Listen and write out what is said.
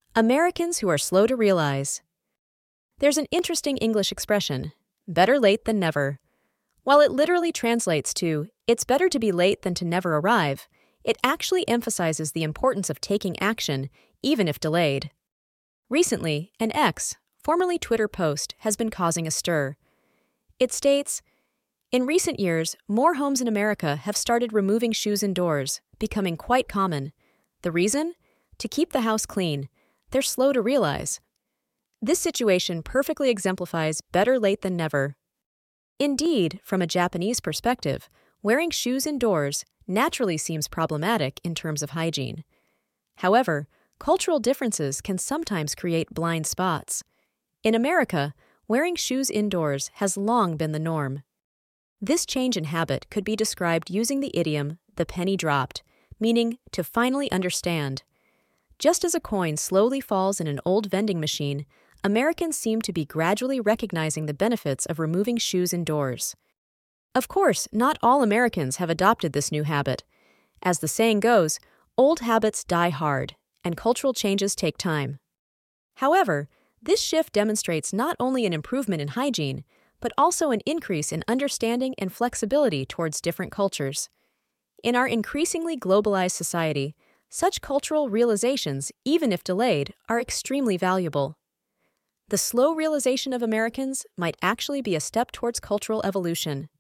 Americans who are slow to realize. There's an interesting English expression, better late than never. While it literally translates to, it's better to be late than to never arrive, it actually emphasizes the importance of taking action, even if delayed. Recently, an X, formerly Twitter post, has been causing a stir. It states, "In recent years, more homes in America have started removing shoes indoors, becoming quite common. The reason? To keep the house clean. They're slow to realize." This situation perfectly exemplifies better late than never. Indeed, from a Japanese perspective, wearing shoes indoors naturally seems problematic in terms of hygiene. However, cultural differences can sometimes create blind spots. In America, wearing shoes indoors has long been the norm. This change in habit could be described using the idiom, "the penny dropped," meaning to finally understand. Just as a coin slowly falls in an old vending machine, Americans seem to be gradually recognizing the benefits of removing shoes indoors. Of course, not all Americans have adopted this new habit. As the saying goes, old habits die hard, and cultural changes take time. However, this shift demonstrates not only an improvement in hygiene, but also an increase in understanding and flexibility towards different cultures. In our increasingly globalized society, such cultural realizations, even if delayed, are extremely valuable. The slow realization of Americans might actually be a step towards cultural evolution.